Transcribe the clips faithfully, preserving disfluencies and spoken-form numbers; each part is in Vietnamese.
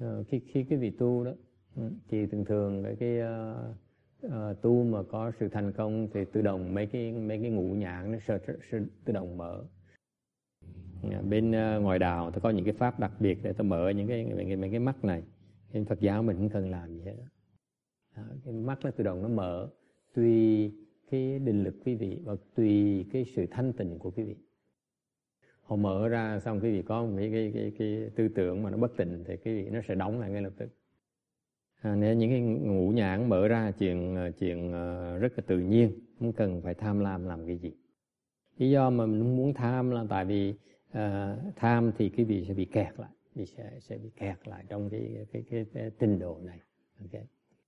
uh, khi khi cái vị tu đó thì thường thường cái cái uh, uh, tu mà có sự thành công thì tự động mấy cái mấy cái ngũ nhãn nó sẽ, sẽ tự động mở. Uh, bên uh, ngoài đạo ta có những cái pháp đặc biệt để ta mở những cái mấy cái, mấy cái mắt này. Bên Phật giáo mình không cần làm gì hết đó. Uh, cái mắt nó tự động nó mở tùy cái định lực quý vị và tùy cái sự thanh tịnh của quý vị. Họ mở ra xong quý vị có mấy cái, cái, cái tư tưởng mà nó bất tịnh thì quý vị nó sẽ đóng lại ngay lập tức. À, nếu những cái ngũ nhãn mở ra chuyện chuyện rất là tự nhiên, không cần phải tham lam làm cái gì. Lý do mà mình muốn tham là tại vì uh, tham thì quý vị sẽ bị kẹt lại, quý vị sẽ sẽ bị kẹt lại trong cái cái cái, cái trình độ này. Okay.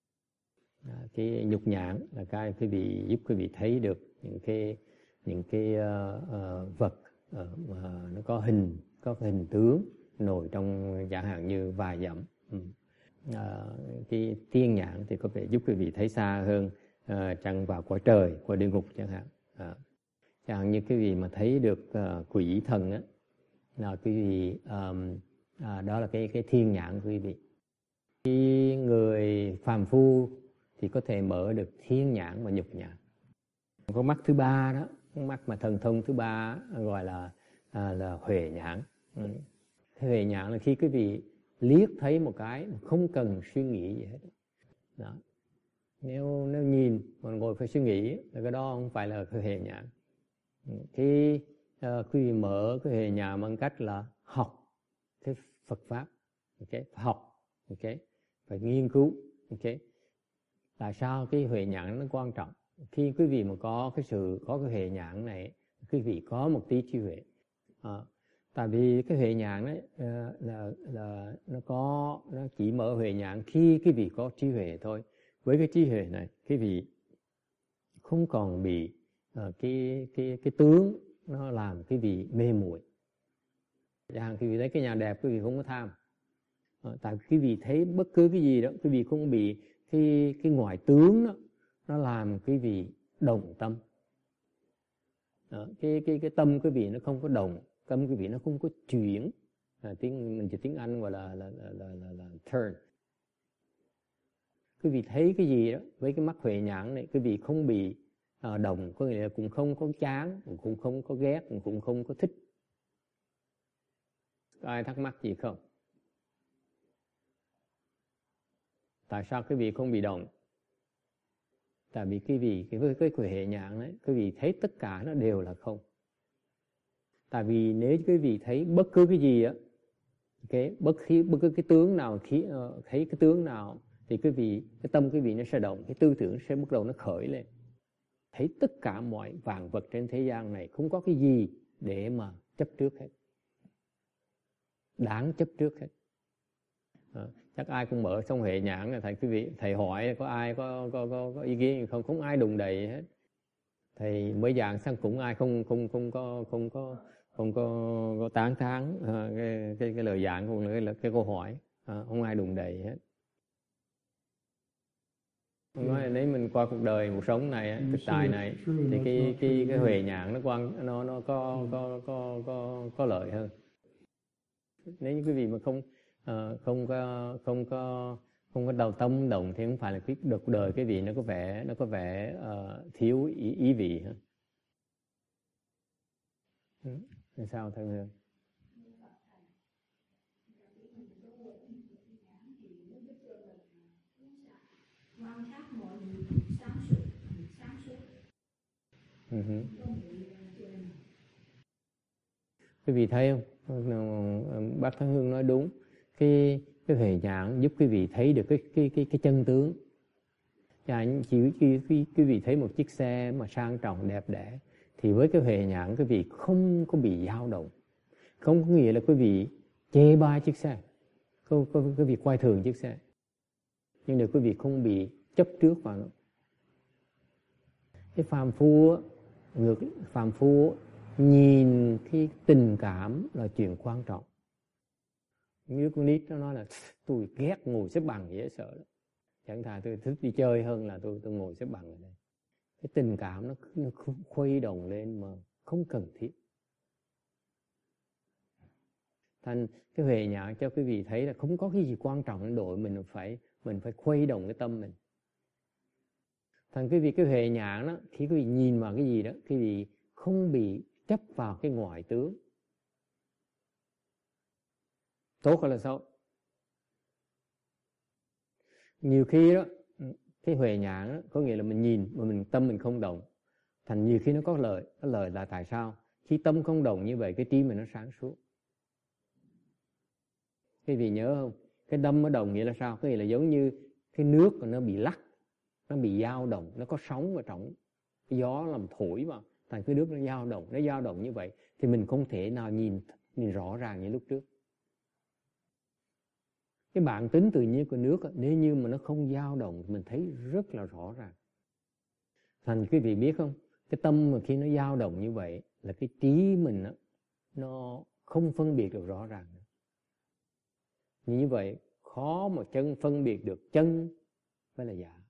À, cái nhục nhãn là cái quý vị giúp quý vị thấy được những cái những cái uh, uh, vật uh, mà nó có hình có cái hình tướng nổi trong chẳng hạn như vài dặm. Ừ. À, cái thiên nhãn thì có thể giúp quý vị thấy xa hơn, uh, chẳng vào cõi trời, qua địa ngục chẳng hạn. À, chẳng hạn như quý vị mà thấy được uh, quỷ thần á, là quý vị um, à, đó là cái cái thiên nhãn của quý vị. Khi người phàm phu thì có thể mở được thiên nhãn và nhục nhãn. Có mắt thứ ba đó, mắt mà thần thông thứ ba gọi là à, là huệ nhãn. Ừ. Huệ nhãn là khi quý vị liếc thấy một cái không cần suy nghĩ gì hết. Đó. Nếu nếu nhìn mà ngồi phải suy nghĩ là cái đó không phải là huệ nhãn. Khi uh, quý vị mở cái huệ nhãn bằng cách là học cái Phật pháp, okay? Học, okay? Phải nghiên cứu, okay? Tại sao cái huệ nhãn nó quan trọng? Khi quý vị mà có cái sự có cái huệ nhãn này, quý vị có một tí trí huệ. À, tại vì cái huệ nhãn ấy là, là là nó có nó chỉ mở huệ nhãn khi quý vị có trí huệ thôi. Với cái trí huệ này, quý vị không còn bị uh, cái cái cái tướng nó làm quý vị mê muội. Chẳng hạn quý vị thấy cái nhà đẹp, quý vị không có tham. À, tại quý vị thấy bất cứ cái gì đó, quý vị không bị cái cái ngoại tướng đó nó làm quý vị động tâm. Đó, cái cái cái tâm quý vị nó không có động, tâm quý vị nó không có chuyển. À, tiếng mình chỉ tiếng Anh gọi là là là là, là, là turn. Quý vị thấy cái gì đó với cái mắt huệ nhãn này, quý vị không bị uh, động, có nghĩa là cũng không có chán, cũng không có ghét, cũng không có thích. Có ai thắc mắc gì không? Tại sao quý vị không bị động? Tại vì quý vị cái với cái huệ nhãn đấy, quý vị thấy tất cả nó đều là không. Tại vì nếu quý vị thấy bất cứ cái gì á, cái bất cứ bất cứ cái tướng nào, khi uh, thấy cái tướng nào thì quý vị cái tâm quý vị nó sẽ động, cái tư tưởng sẽ bắt đầu nó khởi lên. Thấy tất cả mọi vạn vật trên thế gian này không có cái gì để mà chấp trước hết, đáng chấp trước hết. À, chắc ai cũng mở xong huệ nhãn là thầy quý vị thầy hỏi có ai có có có, có ý kiến gì không, không ai đùng đầy hết. Thầy mới giảng sang cũng ai không không không có không có không có, có tán thán à, cái, cái cái lời giảng cũng là cái câu hỏi, à, không ai đùng đầy hết. Nói là nếu mình qua cuộc đời cuộc sống này thực tại này thì cái cái cái huệ nhãn nó quan nó nó có có có có có lợi hơn. Nếu như quý vị mà không uh, không có không có không có đầu tâm động thì không phải là cái cuộc đời cái vị nó có vẻ nó có vẻ uh, thiếu ý, ý vị hơn. Ừ. Sao thầy Hương? Quan sát mọi người sáng suốt, sáng suốt. Uh-huh. Quý vị thấy không? Bác Thái Hương nói đúng. Cái cái huệ nhãn giúp quý vị thấy được cái cái cái cái chân tướng. Và chỉ quý, quý, quý vị thấy một chiếc xe mà sang trọng đẹp đẽ thì với cái huệ nhãn quý vị không có bị dao động. Không có nghĩa là quý vị chê bai chiếc xe, không có quý vị coi thường chiếc xe, nhưng để quý vị không bị chấp trước vào nó. Cái phàm phu ngược phàm phu nhìn cái tình cảm là chuyện quan trọng. Như con nít nó nói là tôi ghét ngồi xếp bằng, dễ sợ lắm. Chẳng thà tôi thích đi chơi hơn là tôi tôi ngồi xếp bằng ở đây. Cái tình cảm nó, nó khuấy động lên mà không cần thiết. Thành cái huệ nhãn cho quý vị thấy là không có cái gì quan trọng đến độ mình phải mình phải khuấy động cái tâm mình. Thành quý vị cái huệ nhãn đó, khi quý vị nhìn vào cái gì đó, quý vị không bị chấp vào cái ngoại tướng. Tốt hay là xấu? Nhiều khi đó, cái huệ nhãn đó, có nghĩa là mình nhìn mà mình tâm mình không động. Thành nhiều khi nó có lợi. Cái lợi là tại sao? Khi tâm không động như vậy, cái trí mình nó sáng suốt. Quý vị nhớ không? Cái tâm nó động nghĩa là sao? Có nghĩa là giống như cái nước mà nó bị lắc, nó bị dao động, nó có sóng ở trong, cái gió làm thổi vào, thành cái nước nó dao động, nó dao động như vậy thì mình không thể nào nhìn nhìn rõ ràng như lúc trước. Cái bản tính tự nhiên của nước nếu như mà nó không dao động mình thấy rất là rõ ràng. Thành quý vị biết không? Cái tâm mà khi nó dao động như vậy là cái trí mình nó không phân biệt được rõ ràng. Như vậy khó mà chân phân biệt được chân với là giả.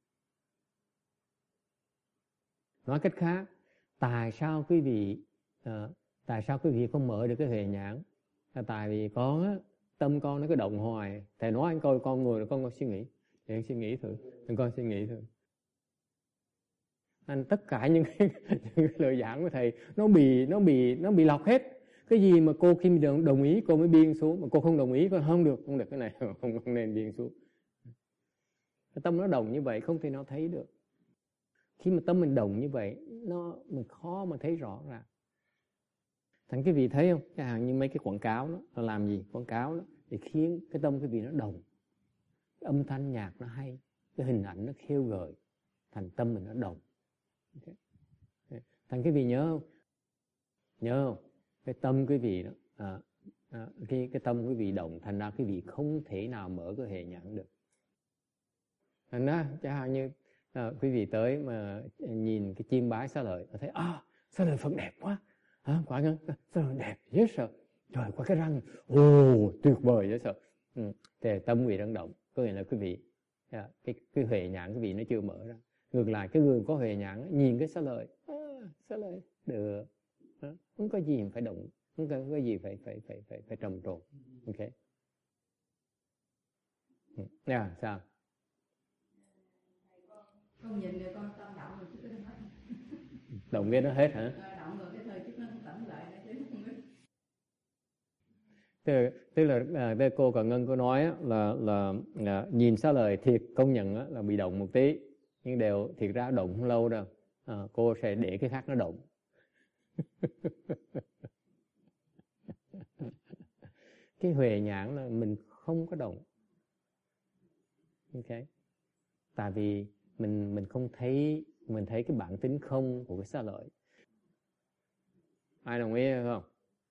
Nói cách khác, tại sao quý vị à, tại sao quý vị không mở được cái huệ nhãn? Là tại vì con á, tâm con nó cứ động hoài. Thầy nói anh coi con người là con con suy nghĩ, thì anh suy nghĩ thử, anh con suy nghĩ thử. Anh tất cả những cái, những cái lời giảng của thầy nó bị nó bị nó bị lọc hết. Cái gì mà cô khi đồng, đồng ý cô mới biên xuống, mà cô không đồng ý cô không được, không được cái này không, không nên biên xuống. Cái tâm nó động như vậy không thể nào thấy được. Khi mà tâm mình động như vậy nó mình khó mà thấy rõ ràng. Thành cái vị thấy không? Cái hàng như mấy cái quảng cáo đó, nó làm gì? Quảng cáo đó để khiến cái tâm cái vị nó động. Cái âm thanh nhạc nó hay, cái hình ảnh nó khêu gợi, thành tâm mình nó động. Okay. Thành cái vị nhớ không? Nhớ không? Cái tâm quý vị đó, à, à, cái cái tâm quý vị động, thành ra quý vị không thể nào mở cái huệ nhãn được. Thành ra chẳng hạn như à, quý vị tới mà nhìn cái chiêm bái xá lợi, thấy à xá lợi Phật đẹp quá, à, quả ngân xá lợi đẹp dễ sợ, trời qua cái răng, ồ tuyệt vời dễ sợ. Ừ. Thì tâm quý vị đang động, có nghĩa là quý vị à, cái cái huệ nhãn quý vị nó chưa mở ra. Ngược lại cái người có huệ nhãn nhìn cái xá lợi, à, xá lợi được. Không có gì phải động, không có, có gì phải phải phải phải phải trầm trồ. Ok. Yeah, sao? Con nhìn rồi con tâm động rồi chứ nó động cái nó hết hả? Động rồi cái thời chút nó tỉnh lại nó chứ không biết. Tức, tức là à, cô Cận Ngân có nói á, là là à, nhìn xá lời thiệt công nhận á, là bị động một tí, nhưng đều thiệt ra động không lâu đâu. À, cô sẽ để cái khác nó động. Cái huệ nhãn là mình không có động. Ok. Tại vì mình mình không thấy, mình thấy cái bản tính không của cái xá lợi. Ai đồng ý không?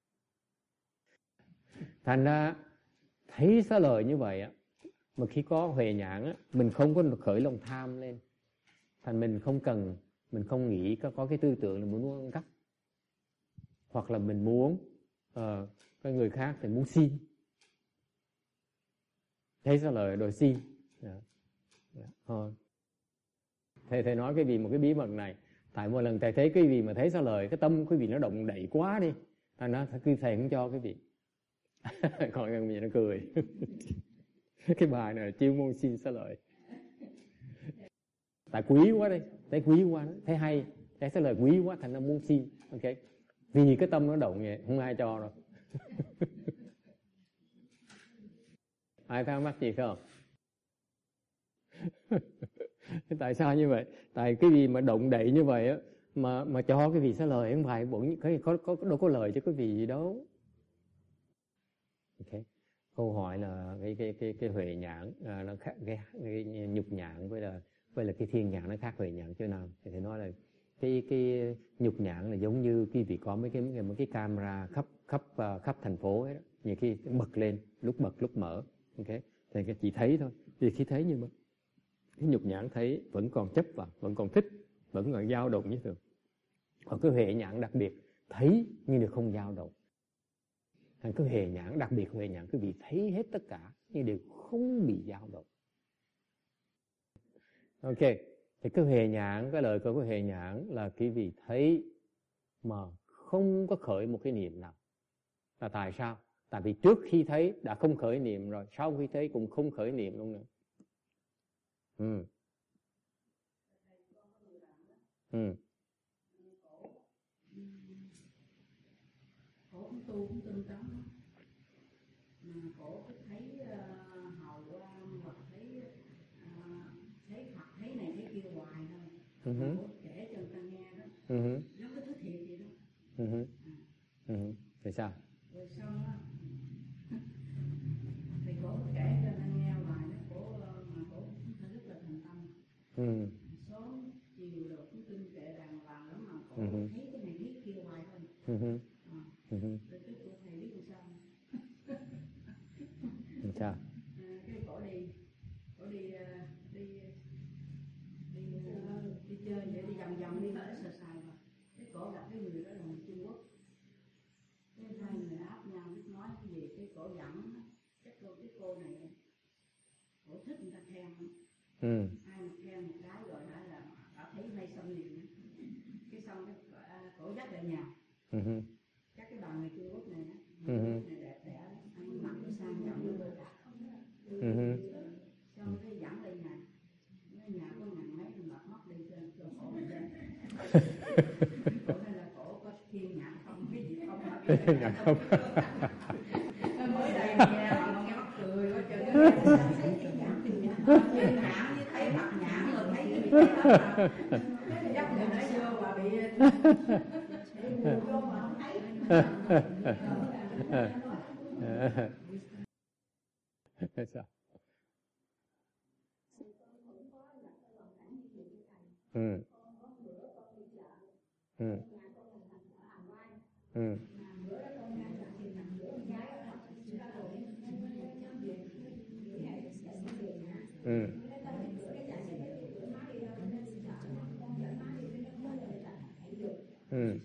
Thành ra thấy xá lợi như vậy á, mà khi có huệ nhãn á, mình không có khởi lòng tham lên. Thành mình không cần, mình không nghĩ có, có cái tư tưởng là muốn ăn cắp. Hoặc là mình muốn uh, cái người khác thì muốn xin. Thấy xá lợi đòi xin. Yeah. Yeah. Thôi. Thầy, thầy nói cái gì một cái bí mật này. Tại một lần thầy thấy cái gì mà thấy xá lợi, cái tâm cái vị nó động đậy quá đi. Thành ra thầy không cho cái vị. Còn người nó cười. Cái bài này là chuyên môn xin xá lợi. Tại quý quá đi, thấy quý quá, thấy hay, thấy xá lợi quý quá thành ra muốn xin. Ok. Vì cái tâm nó động vậy, không ai cho đâu. Ai thắc mắc gì không? Tại sao như vậy? Tại cái gì mà động đậy như vậy á, mà mà cho cái vị xá lợi không phải bụng cái có có đâu có lời cho cái vị gì đâu. Ok. Câu hỏi là cái cái cái cái huệ nhãn à, nó khác cái, cái nhục nhãn với là với là cái thiên nhãn nó khác huệ nhãn chỗ nào? Thì thầy nói là cái cái nhục nhãn là giống như cái vị có mấy cái mấy cái camera khắp khắp uh, khắp thành phố ấy đó. Nhiều khi bật lên, lúc bật lúc mở. Ok. Thì cái chỉ thấy thôi. Thì khi thấy nhưng mà cái nhục nhãn thấy vẫn còn chấp vào, vẫn còn thích, vẫn còn dao động như thường. Còn cái huệ nhãn đặc biệt thấy nhưng đều không dao động. Thành cái huệ nhãn đặc biệt huệ nhãn quý vị thấy hết tất cả nhưng đều không bị dao động. Ok. Thì cái huệ nhãn, cái lời của cái huệ nhãn là quý vị thấy mà không có khởi một cái niệm nào. Là tại sao? Tại vì trước khi thấy đã không khởi niệm rồi, sau khi thấy cũng không khởi niệm luôn nữa. Ừ. Ừ. Cổ cũng tu cũng tinh tấn mà cổ cứ thấy uh, hầu quan hoặc thấy uh, thấy Phật thấy này thấy kia hoài thôi. Uh-huh. Cổ kể cho người ta nghe đó. Uh-huh. Nó có thứ thiệt gì đó. Uh-huh. À. Uh-huh. Rồi sao? Rồi xong á thì cổ kể cho người ta nghe hoài đó, cổ mà cổ cũng rất là thành tâm. Ừ. Sớm chiều rồi cũng kinh kệ đàng hoàng lắm mà cổ uh-huh. thấy cái này thấy kia hoài thôi. Uh-huh. À. Uh-huh. Rồi cái cô thầy biết làm sao? Làm sao? À, cái cổ đi, cổ đi đi đi đi, đi chơi vậy, đi vòng vòng đi tới sờ sài mà cái cổ gặp cái người đó là người Trung Quốc, cái hai người áp nhau biết nói cái gì, cái cổ dẫn cái cô cái cô này cổ thích người ta khen. Ừ. Ai mà khen một cái rồi đã là đã thấy hay xong liền, cái xong cái cổ dắt lại nhà. Ừ. Chắc cái bà người Trung Quốc này á, người Trung Quốc này đẹp đẽ, ăn mặc nó sang trọng nó bơi cả. Ừ. Xong cái dẫn lên nhà, nhà có ngàn mấy thằng bạc móc đi trên cho cổ này lên. Cổ này là cổ có thiên nhãn không, cái gì không mà cái nhãn không. Mới đây nghe mà nghe mắc cười quá trời, cái thấy thiên nhãn thiên nhãn, thiên nhãn với thấy mặt nhãn rồi thấy cái gì thấy đó mà cái dắt người nói vô mà bị bị vô mà không thấy. Sao? Ừ. Ừ. Ừ. Ừ. Ừ.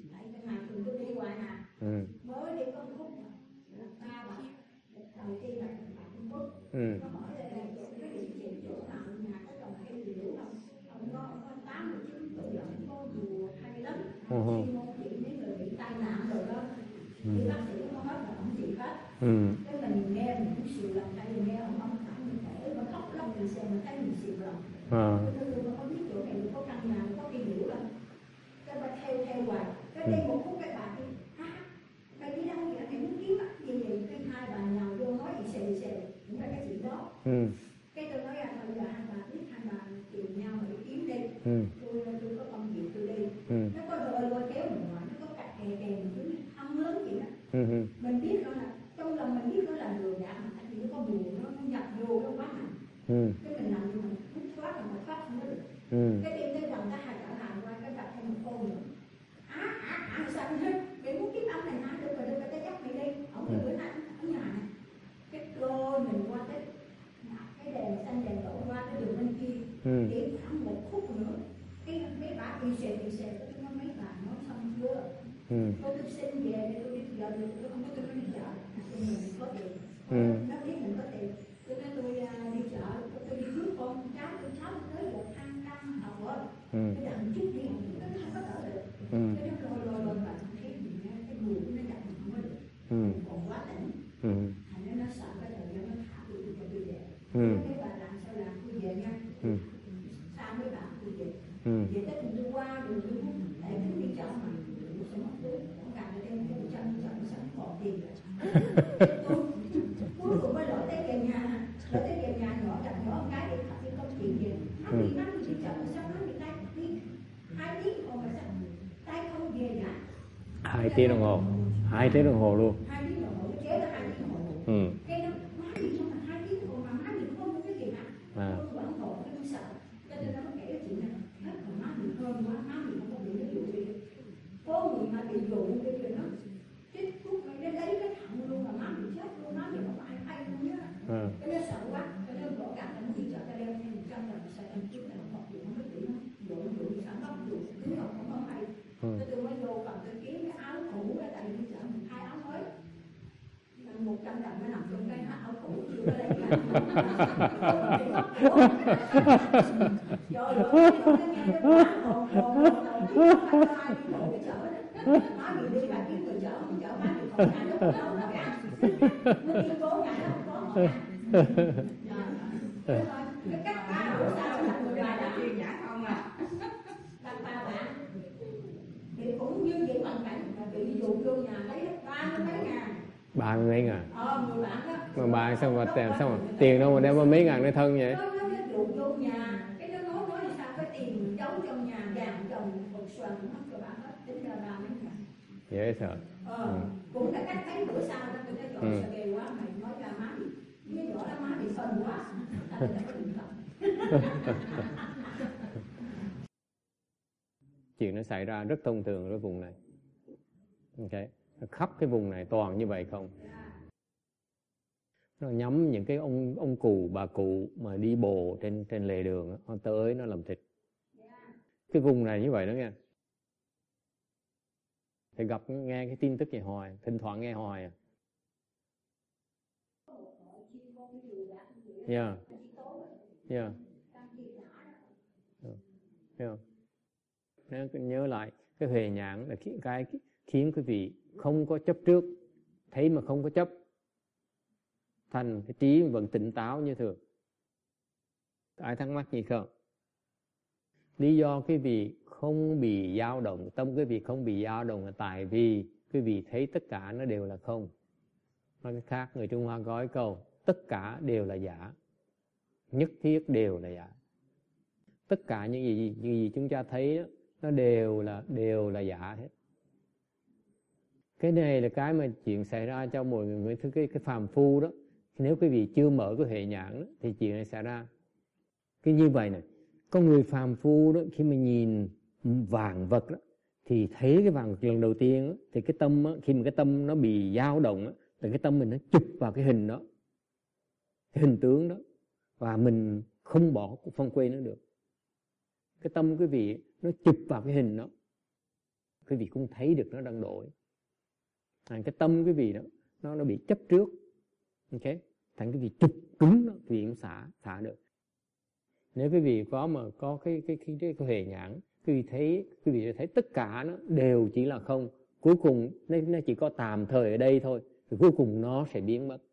Ừ. Mới đi con khúc ba bà đầu tiên là Trung Quốc. Ừ. Nó hỏi là cái địa chỉ chỗ nào nhà có trồng cây gì đủ không? Ông có tám mươi chín tuổi rồi, có dù hay lắm. Khi một chị mấy người bị tai nạn rồi đó, thì bác sĩ không hết là không chịu hết. Cái mình nghe mình cũng xìu lòng, tại vì nghe ông ông phải mình khỏe, mà khóc lóc mình xem mình thấy mình xìu lòng. Cái tôi không biết chỗ này có căn nhà, có cây đủ đâu. Cái bà theo theo hoài, cái đi một khúc cái bà đi, ha, bà đi đâu vậy, mày muốn kiếm á, gì vậy, cái hai bà nhào vô nói gì xề xề, cũng là cái chuyện đó. Ừ. Cái tôi nói là bây giờ hai bà biết hai bà tìm nhau mà đi kiếm đi, ừ. tôi tôi có công việc tôi đi, ừ. Nó có rồi lôi kéo mình ngoài, nó có cạch kè kè mình cứ hâm lớn vậy đó, ừ. Mình biết đó là trong lòng mình biết đó là lừa gạt mà tại vì nó có buồn, nó nó nhập vô nó quá mạnh, ừ. Cái mình làm như mình hút thoát là mình thoát không có được, ừ. Cái đêm tới gần ta hai trở lại qua cái gặp thêm một cô nữa. Á, á, á, sao anh hết? Mày muốn kiếm ông này hả? Được rồi, được rồi, tao dắt mày đi. Ông này bữa nay ở nhà này. Cái lôi mình qua tới cái đèn xanh đèn đỏ qua cái đường bên kia. Ừ. Đi khoảng một khúc nữa. Cái mấy bà đi xề đi xề, tôi nói mấy bà nói xong chưa? Ừ. Tôi tôi xin về để tôi đi giờ được, tôi không có tôi đi chợ. Tôi mình có tiền. Ừ. Nó biết mình có tiền. Tôi nói tôi đi chợ, tôi đi rước con cháu, tôi cháu tới một ăn căng học rồi. Ừ. Cái đằng chút đi, nó không có đỡ được. Ừ. Cái nó lôi lôi lôi và cái cái người nó nhập mình không có được. Ừ. Còn quá tỉnh. Ừ. Thành ra nó sợ cái thời gian nó thả tôi cho tôi về. Ừ. Cái bà làm sao làm tôi về nha. Ừ. Sao mấy bà tôi về. Ừ. Về tới tôi đi qua đường tôi muốn để tôi đi chợ mà tôi sẽ mất tôi không cần để đem cái trăm chợ nó sẽ còn tiền rồi. Tôi cuối cùng mới lỗi tới về nhà, lỗi tới về nhà nhỏ chặt nhỏ cái để thật cái công chuyện về. Nó bị nó đi chợ mà sao nó bị tay đi hai tiếng còn mà sao tay không về nhà. Hai tiếng đồng hồ, hai tiếng đồng hồ luôn. Hai tiếng đồng hồ, cái chế là hai tiếng đồng hồ. Ừ. Cái nó má gì sao mà hai tiếng đồng hồ mà má gì không có cái gì hả? À. Tôi vẫn còn cái tôi sợ. Cho nên nó mới kể cái chuyện này. Hết mà má gì hơn quá, má gì không có bị cái vụ gì. Có người mà bị dụ cái chuyện đó. Chích thuốc mày để lấy cái thận luôn mà má bị chết luôn, má gì không ai hay luôn nhá. Ừ. Cái nó sợ quá, cho nên bỏ cả nó đi chợ ta đeo thêm một trăm lần xe ăn chút này học gì không biết gì nó dụ dụ sản phẩm dụ cứ học không có hay. Tôi tôi mới vô cầm tôi kiếm cái áo cũ cái tại đi chợ mình hai áo mới. Một trăm đồng nó nằm trong cái áo cũ chưa có lấy cả. Trời ơi, tôi nghe cái quá hồn hồn hồn đầu tiên không ai đi bộ cái chợ đó. Má bị đi bà kiếm người chợ, người chợ má bị không ai lúc đó đâu cả. Mới đi cố nhà nó không có cái cách ba bữa sau là người bà đã chuyên nhã không à. Gặp ba bạn thì cũng như những hoàn cảnh bị dụ vô nhà lấy ba mươi mấy ngàn. Ba mươi mấy ngàn? Ờ, người bạn đó. Mà bà sao mà tiền, sao mà tiền đâu mà đem có mấy ngàn để thân vậy? Nó nó dụ vô nhà, cái nó nói nói sao cái tiền giấu trong nhà vàng chồng còn xoàn hết cho bạn hết, tính ra ba mấy ngàn. Dễ sợ. Ờ, Ừ. cũng là cách thấy bữa sau đó tôi nói dọn Ừ. sợ ghê quá, mày nói ra má đi, cái vỏ đó má bị phân quá. Ta là có điện thoại. Chuyện nó xảy ra rất thông thường ở cái vùng này. Ok, khắp cái vùng này toàn như vậy không. Nó nhắm những cái ông ông cụ bà cụ mà đi bộ trên trên lề đường, nó tới nó làm thịt. Cái vùng này như vậy đó nghe. Thì gặp nghe cái tin tức này hoài, thỉnh thoảng nghe hoài à. Yeah. Yeah. Yeah. Nhớ, nhớ lại cái huệ nhãn là cái, cái khiến quý vị không có chấp trước, thấy mà không có chấp, thành cái trí vẫn tỉnh táo như thường. Ai thắc mắc gì không? Lý do quý vị không bị dao động, tâm quý vị không bị dao động là tại vì quý vị thấy tất cả nó đều là không. Nói cách khác, người Trung Hoa có câu tất cả đều là giả, nhất thiết đều là giả. Tất cả những gì, những gì chúng ta thấy đó, nó đều là đều là giả hết. Cái này là cái mà chuyện xảy ra cho mọi người, cái cái phàm phu đó. Nếu quý vị chưa mở cái hệ nhãn đó, thì chuyện này xảy ra. Cái như vậy này, con người phàm phu đó khi mà nhìn vàng vật đó, thì thấy cái vàng vật lần đầu tiên đó, thì cái tâm đó, khi mà cái tâm nó bị dao động đó, thì cái tâm mình nó chụp vào cái hình đó, cái hình tướng đó, và mình không bỏ không quên nó được. Cái tâm quý vị nó chụp vào cái hình đó, quý vị cũng thấy được nó đang đổi. À, cái tâm quý vị đó nó nó bị chấp trước, ok, thành quý vị chụp cứng nó, quý vị cũng xả xả được. Nếu quý vị có mà có cái cái cái cái, cái huệ nhãn, quý vị thấy quý vị thấy tất cả nó đều chỉ là không, cuối cùng nó, nó chỉ có tạm thời ở đây thôi, rồi cuối cùng nó sẽ biến mất,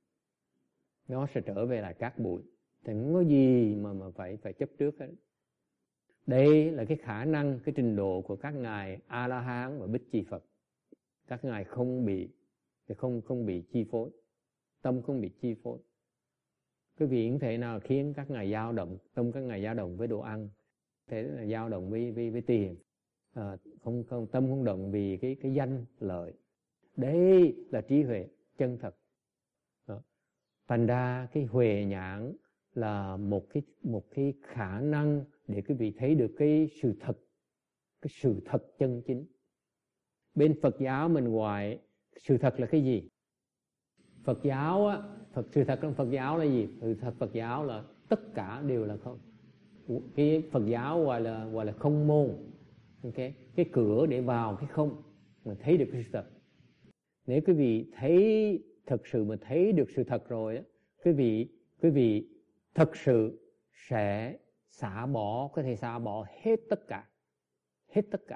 nó sẽ trở về lại cát bụi. Thì không có gì mà mà phải phải chấp trước hết. Đây là cái khả năng, cái trình độ của các ngài A La Hán và Bích Chi Phật. Các ngài không bị không không bị chi phối, tâm không bị chi phối. Quý vị không thể nào khiến các ngài dao động, tâm các ngài dao động với đồ ăn, thế là dao động với với với tiền, à, không không tâm không động vì cái cái danh lợi. Đây là trí huệ chân thật. Đó. Thành ra cái huệ nhãn là một cái một cái khả năng để quý vị thấy được cái sự thật, cái sự thật chân chính. Bên Phật giáo mình gọi sự thật là cái gì? Phật giáo á, Phật sự thật trong Phật giáo là gì? Sự thật Phật giáo là tất cả đều là không. Cái Phật giáo gọi là gọi là không môn. Okay? Cái cửa để vào cái không mà thấy được cái sự thật. Nếu quý vị thấy thật sự mà thấy được sự thật rồi á, quý vị quý vị thật sự sẽ xả bỏ, có thể xả bỏ hết tất cả, hết tất cả.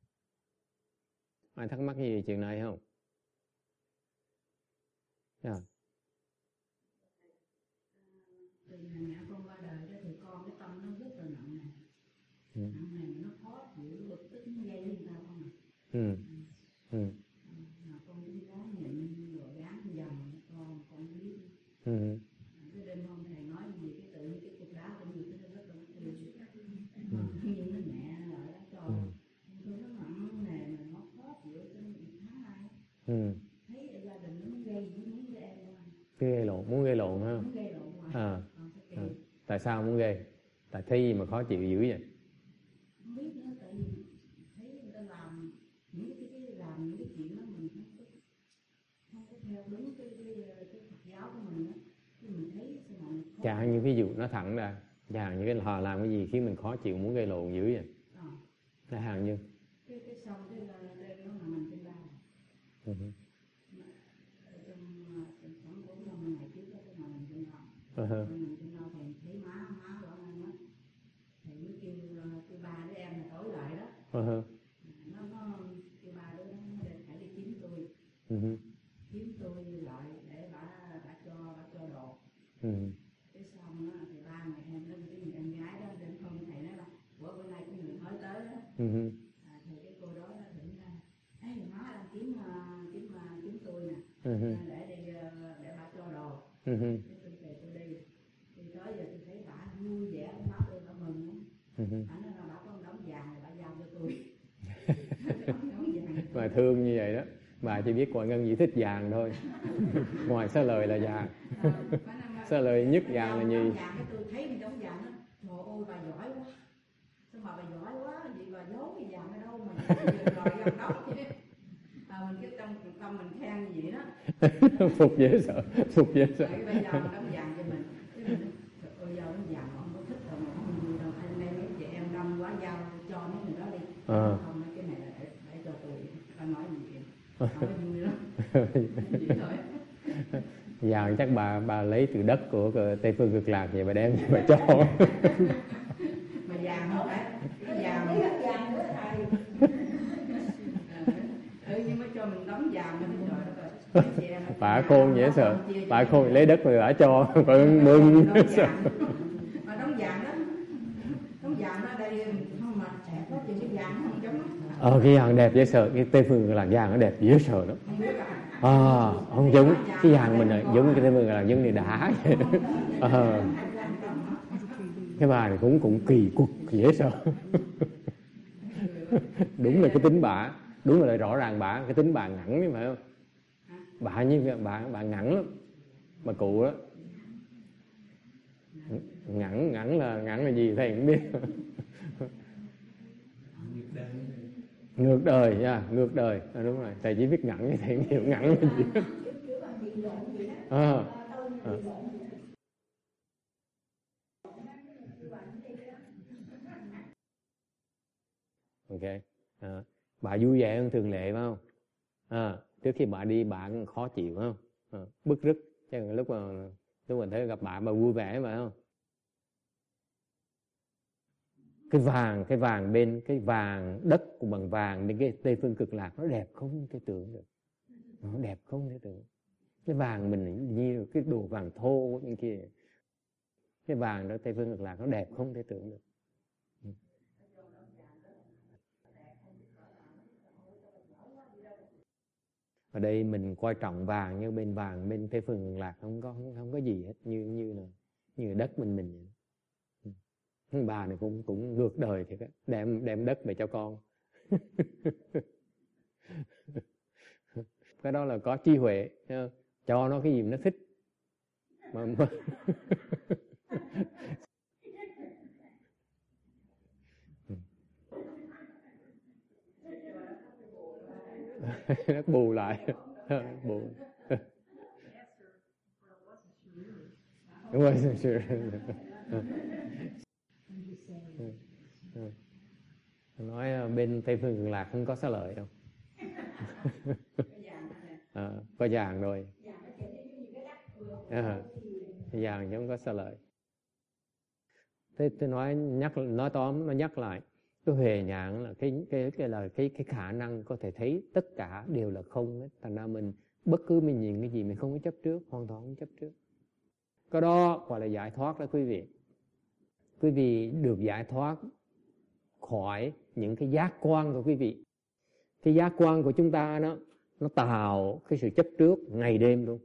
Ai thắc mắc gì về chuyện này không? Yeah. Từ ngày nhỏ con qua đời đó thì con cái tâm nó rất là nặng nề, ừ. nặng nề nó khó chịu, bực tức nó gây lên ta không à. Ừ. Ừ. Mà con cũng ráng nhịn rồi ráng dần con con biết. Ừ. Cái đêm hôm thầy nói gì cái tự nhiên cái cục đá cũng như cái nó rất là tiêu, nhưng nó nhẹ lại đó cho. Tôi nó nặng nề mà nó khó chịu cho nên tháng nay. Ừ. Thấy ở gia đình nó muốn gây nó muốn gây em luôn. Gây lộn, muốn gây lộn ha. Muốn gây lộn mà. À. À. À. Tại sao muốn gây? Tại thấy gì mà khó chịu dữ vậy? Không biết nữa, tại vì thấy người ta làm những cái cái làm những cái chuyện đó mình không có không có theo đúng cái cái, cái Phật giáo của mình đó, thì mình thấy sao mà khó. Chẳng những ví dụ nó thẳng ra, chẳng những cái họ làm cái gì khiến mình khó chịu muốn gây lộn dữ vậy? À. Là hàng như cái cái xong cái là đây nó là mình trên ba. Ừ. Trong trong khoảng bốn năm ngày trước đó cái mà mình trên ba. Ừ. Mình trên ba thì thấy má má rõ ràng đó. Thì mới kêu kêu ba đứa em là tối lại đó. Uh-huh. Nó nó kêu ba đứa nó phải đi kiếm tôi. Uh-huh. Kiếm tôi lại tôi về tôi đi thì tới giờ tôi thấy bà vui vẻ, ông báo tôi bà mừng lắm. Bà nói là bà có một đống vàng này bà giao cho tôi. Mà thương như vậy đó, bà chỉ biết Hội Ngân chỉ thích vàng thôi. Ngoài xá lời là vàng. Xá lời nhất vàng là gì? Tôi thấy mình đống vàng đó, trời ơi bà giỏi quá. Sao mà bà giỏi quá, vậy bà giấu cái vàng ở đâu mà rồi dòng đóng vậy. À, mình cái trong tâm mình khen như vậy đó. Phục dễ sợ, phục dễ sợ. Bây giờ đóng vàng cho mình. Ôi giao đóng vàng mà ông có thích rồi mà không vui đâu. Anh đây mấy chị em đông quá giao cho mấy người đó đi. À. Không, cái này là để, để cho tôi. Ta nói gì vậy? Không có vui lắm. Vậy thôi. Vàng chắc bà bà lấy từ đất của Tây Phương Cực Lạc vậy bà đem bà cho. Mà vàng không phải vàng vàng nữa thầy. Ừ, nhưng mà cho mình đóng vàng mình trời đất ơi. Bà khôn dễ sợ, bà khôn lấy đất rồi bà cho, bà mừng. Mà đóng vàng đó, đóng vàng đó đây không mà sẽ có chuyện cái vàng không giống. Ờ cái vàng đẹp dễ sợ, cái Tây Phương Cực Lạc vàng nó đẹp dễ sợ đó. À, không giống cái vàng mình là giống cái Tây Phương Cực Lạc giống như đá vậy. À, cái bà này cũng cũng kỳ cục dễ sợ. Đúng là cái tính bà, đúng là rõ ràng bà cái tính bà ngẳng chứ phải không? Bà như bà bà ngẳng lắm, bà cụ đó. Ngẳng ngẳng là ngẳng là gì thầy cũng biết. Ngược đời nha, ngược đời. À, đúng rồi, thầy chỉ biết ngẳng như thầy không hiểu ngẳng là gì. À, à. Ok. À, bà vui vẻ hơn thường lệ phải không? À, trước khi bà đi bà cũng khó chịu phải không? À, bức rứt. Chắc là lúc mà lúc mình thấy gặp bà bà vui vẻ phải không? Cái vàng, cái vàng bên cái vàng đất của bằng vàng bên cái Tây Phương Cực Lạc nó đẹp không thể tưởng được. Nó đẹp không thể tưởng. Cái vàng mình như cái đồ vàng thô bên kia. Cái vàng đó Tây Phương Cực Lạc nó đẹp không thể tưởng được. Ở đây mình coi trọng vàng, nhưng bên vàng bên Tây Phương Cực Lạc không có không, không có gì hết, như như là như là đất mình mình vậy. Bà này cũng cũng ngược đời thiệt á, đem đem đất về cho con. Cái đó là có trí huệ, cho nó cái gì nó thích. Mà, mà... nó bù lại, bù. Đúng rồi, nói bên Tây Phương Cực Lạc không có xá lợi đâu. À, có vàng rồi. À, vàng chứ không có xá lợi. Thế tôi nói nhắc nói tóm nó nhắc lại cái huệ nhãn là cái cái cái là cái cái khả năng có thể thấy tất cả đều là không hết. Thành ra mình bất cứ mình nhìn cái gì mình không có chấp trước, hoàn toàn không chấp trước. Cái đó gọi là giải thoát đó quý vị. Quý vị được giải thoát khỏi những cái giác quan của quý vị. Cái giác quan của chúng ta nó nó tạo cái sự chấp trước ngày đêm luôn.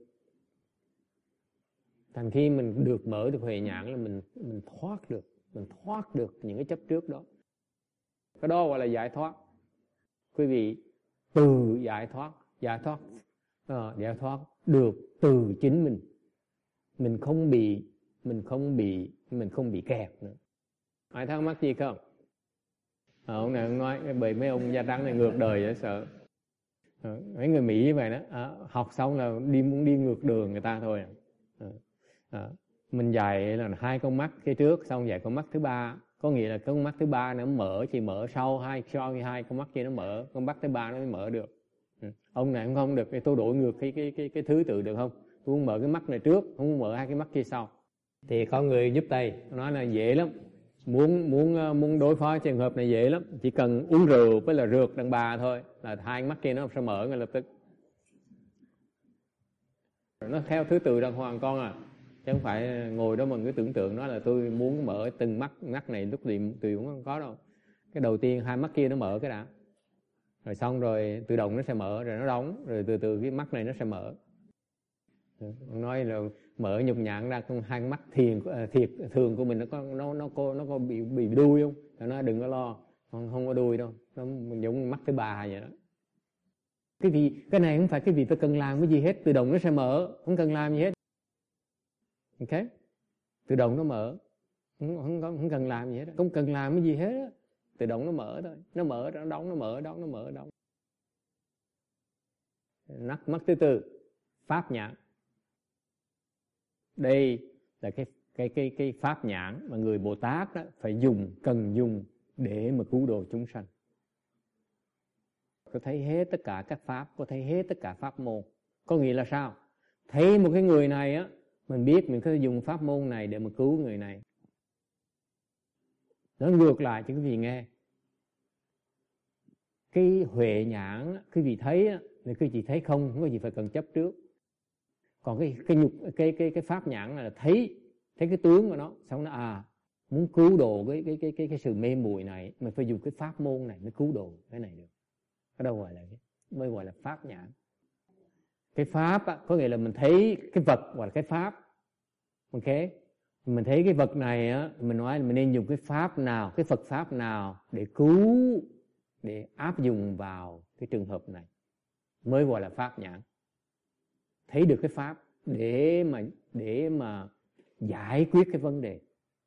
Thành khi mình được mở được huệ nhãn là mình mình thoát được, mình thoát được những cái chấp trước đó. Cái đó gọi là giải thoát. Quý vị từ giải thoát, giải thoát, à, giải thoát được từ chính mình. Mình không bị, mình không bị, mình không bị kẹt nữa. Ai thắc mắc gì không? À, ông này ông nói bởi mấy ông da trắng này ngược đời dễ sợ. À, mấy người Mỹ như vậy đó, à, học xong là đi muốn đi ngược đường người ta thôi. À, à, mình dạy là hai con mắt phía trước, xong dạy con mắt thứ ba, có nghĩa là con mắt thứ ba nó mở, chỉ mở sau hai sau hai con mắt kia nó mở, con mắt thứ ba nó mới mở được. Ừ. Ông này cũng không được, tôi đổi ngược cái cái cái cái thứ tự được không? Tôi muốn mở cái mắt này trước, không muốn mở hai cái mắt kia sau. Thì có người giúp tay, nói là dễ lắm. Muốn muốn muốn đối phó trường hợp này dễ lắm, chỉ cần uống rượu với là rượt đàn bà thôi là hai mắt kia nó sẽ mở ngay lập tức. Nó theo thứ tự đàng hoàng con à, chứ không phải ngồi đó mà cứ tưởng tượng nó là tôi muốn mở từng mắt mắt này lúc gì tùy cũng không có đâu. Cái đầu tiên hai mắt kia nó mở cái đã, rồi xong rồi tự động nó sẽ mở, rồi nó đóng, rồi từ từ cái mắt này nó sẽ mở. Nói là mở nhục nhãn ra, con hai mắt thiền thiệt thường của mình nó có nó nó có nó có bị bị đuôi không? Nó đừng có lo, không, không có đuôi đâu, nó giống mắt thứ ba vậy đó. Cái gì cái này không phải cái gì tôi cần làm cái gì hết, tự động nó sẽ mở, không cần làm gì hết. Ok, tự động nó mở, không không, không cần làm gì hết, không cần làm cái gì hết, tự động nó mở thôi, nó mở nó đóng, nó mở đóng, nó mở đóng. Nắc mắt thứ tư, pháp nhãn. Đây là cái cái cái cái pháp nhãn mà người Bồ Tát đó phải dùng, cần dùng để mà cứu độ chúng sanh. Có thấy hết tất cả các pháp, có thấy hết tất cả pháp môn. Có nghĩa là sao? Thấy một cái người này á, mình biết mình có thể dùng pháp môn này để mà cứu người này. Nó ngược lại cho quý vị nghe. Cái huệ nhãn, quý vị thấy á, thì quý vị thấy không, không có gì phải cần chấp trước. Còn cái cái nhục cái cái cái pháp nhãn là thấy thấy cái tướng của nó, xong nó à muốn cứu độ cái cái cái cái cái sự mê muội này, mình phải dùng cái pháp môn này mới cứu độ cái này được. Cái đâu gọi là cái mới gọi là pháp nhãn. Cái pháp á, có nghĩa là mình thấy cái vật hoặc là cái pháp. Ok, mình thấy cái vật này á, mình nói là mình nên dùng cái pháp nào, cái Phật pháp nào để cứu, để áp dụng vào cái trường hợp này mới gọi là pháp nhãn. Thấy được cái pháp để mà để mà giải quyết cái vấn đề.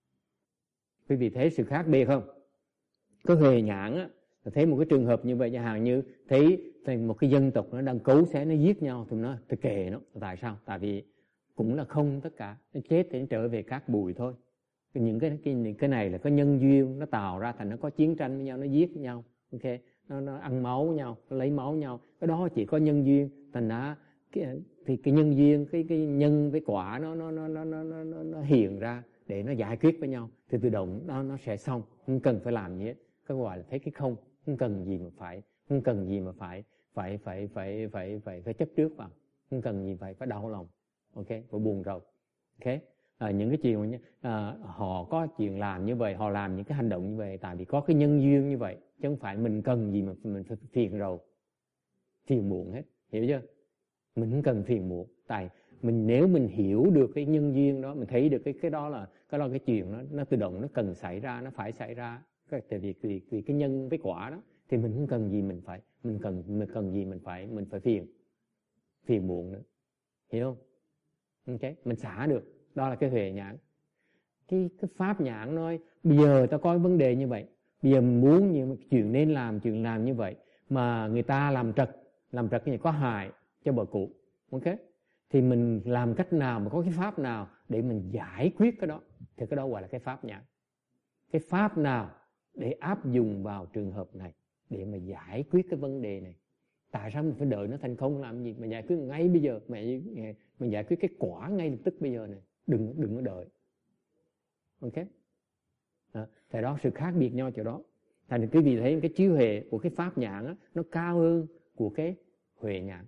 Quý vị thấy sự khác biệt không? Có huệ nhãn á, thấy một cái trường hợp như vậy, chẳng hạn như thấy một cái dân tộc nó đang cấu xé, nó giết nhau, thì nó tôi kệ nó. Tại sao? Tại vì cũng là không tất cả, nó chết thì nó trở về cát bụi thôi. Những cái cái cái này là có nhân duyên, nó tạo ra thành nó có chiến tranh với nhau, nó giết nhau, ok, nó nó ăn máu nhau, nó lấy máu nhau. Cái đó chỉ có nhân duyên, thành ra cái, thì cái nhân duyên, cái cái nhân với quả nó nó nó nó nó nó nó hiện ra để nó giải quyết với nhau, thì tự động nó nó sẽ xong, không cần phải làm gì hết. Cái gọi là thấy cái không, không cần gì mà phải, không cần gì mà phải phải phải phải phải phải phải chấp trước vào, không cần gì phải phải đau lòng, ok, phải buồn rầu, ok. À, những cái chuyện mà à, họ có chuyện làm như vậy, họ làm những cái hành động như vậy tại vì có cái nhân duyên như vậy, chứ không phải mình cần gì mà mình phải phiền rầu, phiền muộn hết, hiểu chưa? Mình không cần phiền muộn, tại mình nếu mình hiểu được cái nhân duyên đó, mình thấy được cái cái đó là cái đó cái chuyện nó nó tự động nó cần xảy ra, nó phải xảy ra, tại vì vì, vì cái nhân với quả đó, thì mình không cần gì mình phải mình cần mình cần gì mình phải mình phải phiền phiền muộn nữa, hiểu không? Ok, mình xả được. Đó là cái huệ nhãn. Cái, cái pháp nhãn nói bây giờ ta có vấn đề như vậy, bây giờ mình muốn như chuyện nên làm, chuyện làm như vậy mà người ta làm trật, làm trật cái này có hại cho bờ cụ, ok, thì mình làm cách nào mà có cái pháp nào để mình giải quyết cái đó, thì cái đó gọi là cái pháp nhãn. Cái pháp nào để áp dụng vào trường hợp này để mà giải quyết cái vấn đề này. Tại sao mình phải đợi nó thành không làm gì mà giải quyết ngay bây giờ, mà mình giải quyết cái quả ngay lập tức bây giờ này, đừng đừng có đợi, ok. À, tại đó sự khác biệt nhau chỗ đó. Thành ra quý vị thấy cái trí huệ của cái pháp nhãn á, nó cao hơn của cái huệ nhãn.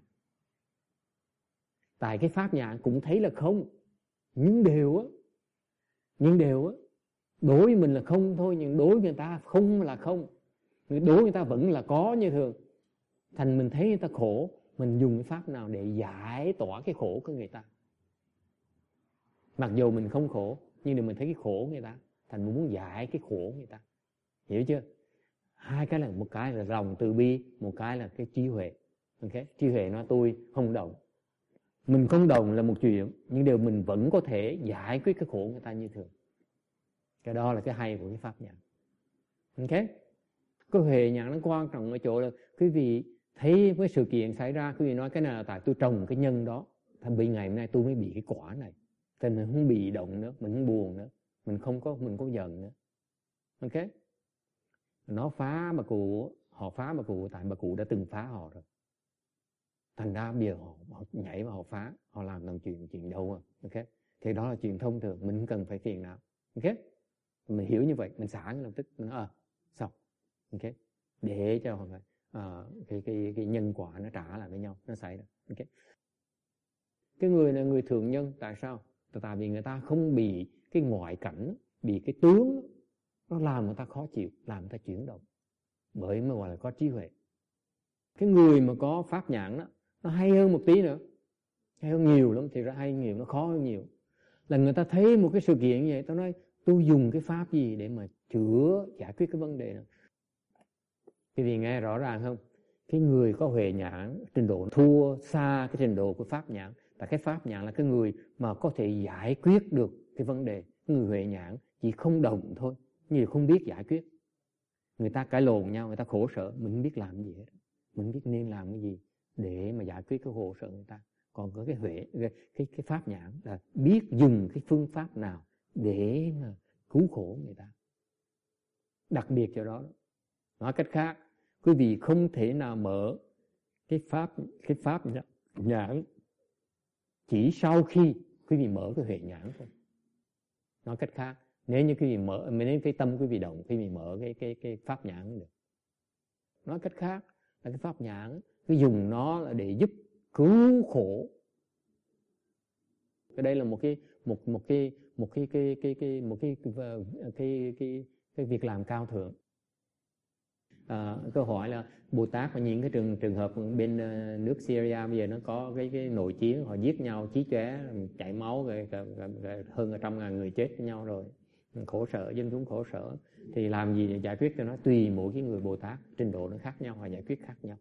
Tại cái pháp nhãn cũng thấy là không, nhưng đều á, nhưng đều á, đối với mình là không thôi, nhưng đối với người ta không là không, đối với người ta vẫn là có như thường. Thành mình thấy người ta khổ, mình dùng cái pháp nào để giải tỏa cái khổ của người ta. Mặc dù mình không khổ, nhưng mà mình thấy cái khổ người ta, thành mình muốn giải cái khổ người ta, hiểu chưa? Hai cái là, một cái là lòng từ bi, một cái là cái trí huệ, ok. Trí huệ nói tôi không đồng, mình không đồng là một chuyện, nhưng điều mình vẫn có thể giải quyết cái khổ người ta như thường. Cái đó là cái hay của cái pháp nhãn, ok. Cái huệ nhãn nó quan trọng ở chỗ là quý vị thấy cái sự kiện xảy ra, quý vị nói cái này là tại tôi trồng cái nhân đó, thành bị ngày hôm nay tôi mới bị cái quả này, thì mình không bị động nữa, mình không buồn nữa, mình không có mình có giận nữa, ok. Nó phá bà cụ, họ phá bà cụ tại bà cụ đã từng phá họ rồi, thành ra bây giờ họ, họ nhảy vào họ phá, họ làm làm chuyện chuyện đâu à, ok. Thì đó là chuyện thông thường, mình không cần phải phiền não, ok. Mình hiểu như vậy, mình xả ngay lập tức, mình nói ờ à, xong, ok, để cho họ uh, cái cái cái nhân quả nó trả lại với nhau, nó xảy ra, ok. Cái người là người thượng nhân, tại sao? Tại vì người ta không bị cái ngoại cảnh, bị cái tướng nó làm người ta khó chịu, làm người ta chuyển động, bởi mới gọi là có trí huệ. Cái người mà có pháp nhãn đó, nó hay hơn một tí nữa, hay hơn nhiều lắm, thì ra hay nhiều, nó khó hơn nhiều. Là người ta thấy một cái sự kiện như vậy, tao nói tôi dùng cái pháp gì để mà chữa giải quyết cái vấn đề đó. Quý vị nghe rõ ràng không? Cái người có huệ nhãn trình độ thua xa cái trình độ của pháp nhãn. Tại cái pháp nhãn là cái người mà có thể giải quyết được cái vấn đề. Người huệ nhãn chỉ không động thôi, nhưng không biết giải quyết. Người ta cãi lộn nhau, người ta khổ sở, mình không biết làm gì hết. Mình không biết nên làm cái gì để mà giải quyết cái khổ sở người ta. Còn có cái huệ, cái, cái, cái pháp nhãn là biết dùng cái phương pháp nào để mà cứu khổ người ta. Đặc biệt cho đó. Nói cách khác, quý vị không thể nào mở cái pháp cái pháp nhãn chỉ sau khi quý vị mở cái huệ nhãn thôi. Nói cách khác, nếu như quý vị mở, nếu cái tâm quý vị động, quý vị mở cái cái cái pháp nhãn cũng được. Nói cách khác là cái pháp nhãn, cứ dùng nó là để giúp cứu khổ. Cái đây là một cái một một cái một cái cái cái cái một cái cái cái cái, cái việc làm cao thượng. À, câu hỏi là Bồ Tát và những cái trường trường hợp bên uh, nước Syria bây giờ nó có cái cái nội chiến, họ giết nhau chí chóe, chảy máu rồi, rồi, rồi, rồi hơn cả trăm ngàn người chết với nhau rồi, khổ sở, dân chúng khổ sở, thì làm gì để giải quyết cho nó? Tùy mỗi cái người Bồ Tát trình độ nó khác nhau, họ giải quyết khác nhau.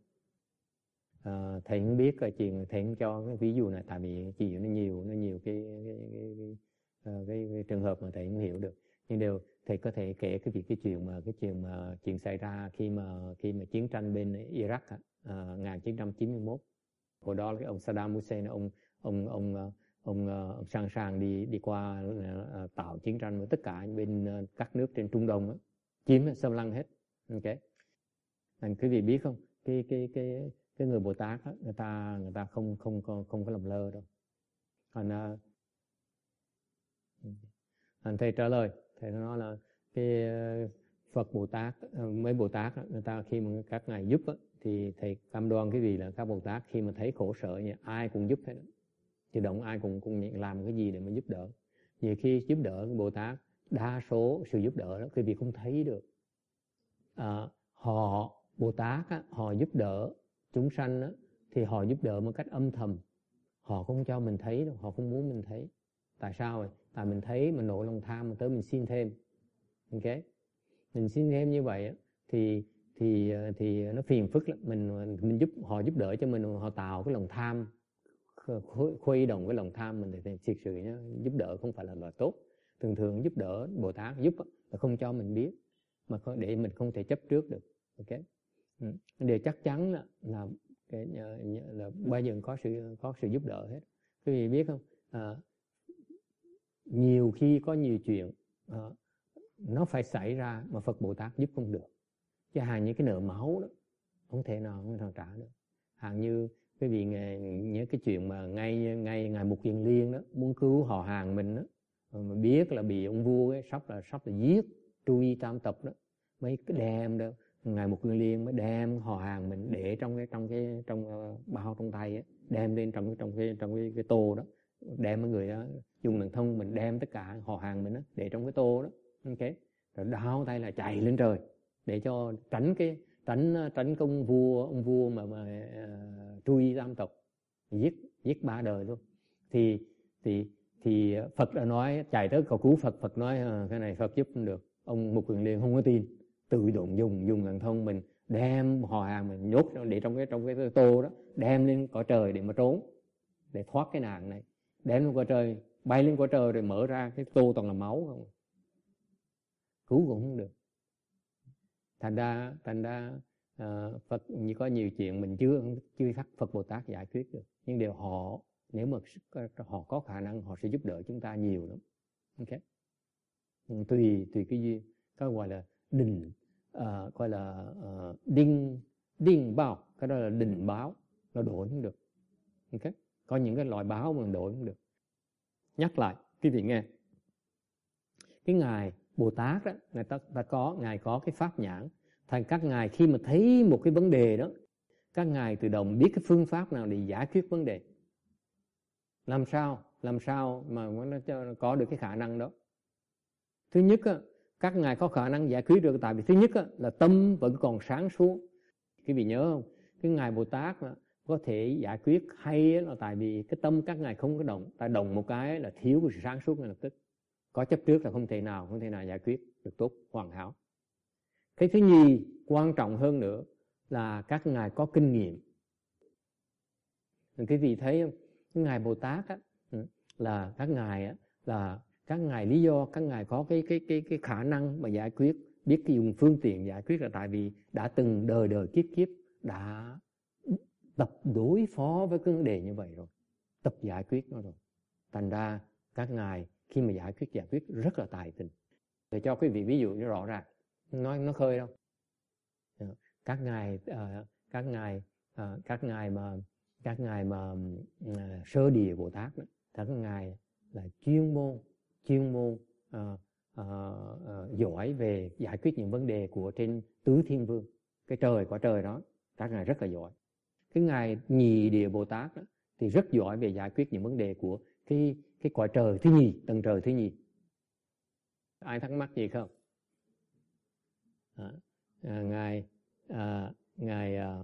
À, thầy không biết là chuyện, thầy không cho cái ví dụ này tại vì chuyện nó nhiều nó nhiều cái cái, cái, cái, cái, cái, cái trường hợp mà thầy không hiểu được, nhưng đều thầy có thể kể cái việc cái chuyện mà cái chuyện mà chuyện xảy ra khi mà khi mà chiến tranh bên Iraq á, à, một nghìn chín trăm chín mươi mốt. Hồi đó cái ông Saddam Hussein, ông ông ông ông, ông, ông sẵn sàng đi đi qua uh, tạo chiến tranh với tất cả bên uh, các nước trên Trung Đông á, chiếm xâm lăng hết. Ok, anh quý vị biết không, cái cái cái cái người Bồ Tát á, người ta người ta không không không không có làm lơ đâu. Anh uh, anh thầy trả lời, thầy nói là cái Phật Bồ Tát, mấy Bồ Tát người ta khi mà các ngài giúp thì thầy cam đoan cái gì là các Bồ Tát khi mà thấy khổ sở như ai cũng giúp hết, tự động ai cũng cũng làm cái gì để mà giúp đỡ. Nhiều khi giúp đỡ Bồ Tát, đa số sự giúp đỡ đó quý vị không thấy được. À, họ Bồ Tát á, họ giúp đỡ chúng sanh á, thì họ giúp đỡ một cách âm thầm, họ không cho mình thấy đâu, họ không muốn mình thấy. Tại sao vậy? Tại mình thấy mình nổi lòng tham, mình tới mình xin thêm. Ok, mình xin thêm như vậy thì thì thì nó phiền phức lắm. Mình mình giúp họ giúp đỡ cho mình, họ tạo cái lòng tham, khuấy động cái lòng tham mình, thì thực sự nhá, giúp đỡ không phải là là tốt. Thường thường giúp đỡ Bồ Tát giúp là không cho mình biết, mà để mình không thể chấp trước được. Ok, điều chắc chắn là là cái là bây giờ có sự có sự giúp đỡ hết. Quý vị biết không? À, nhiều khi có nhiều chuyện à, nó phải xảy ra mà Phật Bồ Tát giúp không được. Chứ hàng như cái nợ máu đó không thể nào không thể nào trả được. Hàng như quý vị nhớ cái chuyện mà ngay ngay ngài Mục Kiền Liên đó muốn cứu họ hàng mình đó, mà biết là bị ông vua ấy, sắp là sắp là giết truy tam tập đó, mấy cái đem đó ngài Mục Kiền Liên mới đem họ hàng mình để trong cái trong cái trong uh, bao trong tay ấy, đem lên trong cái trong cái trong cái, cái tô đó, đem mấy người đó dùng thần thông mình đem tất cả họ hàng mình đó, để trong cái tô đó. Ok, rồi đau tay là chạy lên trời để cho tránh cái tránh tránh công vua ông vua mà mà uh, truy tam tộc, giết giết ba đời luôn. Thì thì thì Phật đã nói chạy tới cầu cứu Phật, Phật nói à, cái này Phật giúp không được. Ông Mục Kiền Liên không có tin, tự động dùng dùng thần thông mình đem họ hàng mình nhốt để trong cái trong cái tô đó, đem lên cõi trời để mà trốn, để thoát cái nạn này. Đem lên cõi trời, bay lên cõi trời rồi mở ra cái tô toàn là máu không, cứu cũng không được. Thành ra thành ra uh, Phật như có nhiều chuyện mình chưa chưa chắc Phật Bồ Tát giải quyết được, nhưng điều họ nếu mà họ có khả năng họ sẽ giúp đỡ chúng ta nhiều lắm. Ok, tùy tùy cái duyên. Có gọi là đình uh, gọi là uh, đinh đinh báo, cái đó là đình báo, nó đổi không được. Ok, có những cái loại báo mà đổi không được. Nhắc lại quý vị nghe, cái ngài Bồ Tát đó, ngài ta, ta có ngài có cái pháp nhãn. Thành các ngài khi mà thấy một cái vấn đề đó, các ngài tự động biết cái phương pháp nào để giải quyết vấn đề. Làm sao làm sao mà nó có được cái khả năng đó? Thứ nhất á, các ngài có khả năng giải quyết được tại vì thứ nhất á, là tâm vẫn còn sáng suốt. Quý vị nhớ không? Cái ngài Bồ Tát á, có thể giải quyết hay là tại vì cái tâm các ngài không có động. Ta động một cái là thiếu cái sự sáng suốt ngay lập tức. Có chấp trước là không thể nào không thể nào giải quyết được tốt hoàn hảo. Cái thứ nhì quan trọng hơn nữa là các ngài có kinh nghiệm. Cái vị thấy không? Cái ngài Bồ Tát á, là các ngài á, là các ngài lý do các ngài có cái cái cái cái khả năng mà giải quyết, biết cái dùng phương tiện giải quyết là tại vì đã từng đời đời kiếp kiếp đã tập đối phó với cái vấn đề như vậy rồi, tập giải quyết nó rồi. Thành ra các ngài khi mà giải quyết giải quyết rất là tài tình. Để cho quý vị ví dụ như rõ ràng, nói nó khơi đâu. Các ngài uh, các ngài uh, các ngài mà các ngài mà uh, sơ địa Bồ Tát đó, các ngài là chuyên môn chuyên môn uh, uh, uh, giỏi về giải quyết những vấn đề của trên tứ thiên vương, cái trời quả trời đó, các ngài rất là giỏi. Cái ngài nhị địa Bồ Tát đó, thì rất giỏi về giải quyết những vấn đề của cái cái quả trời thứ nhì, tầng trời thứ nhì. Ai thắc mắc gì không? À, à, ngài à, ngài à,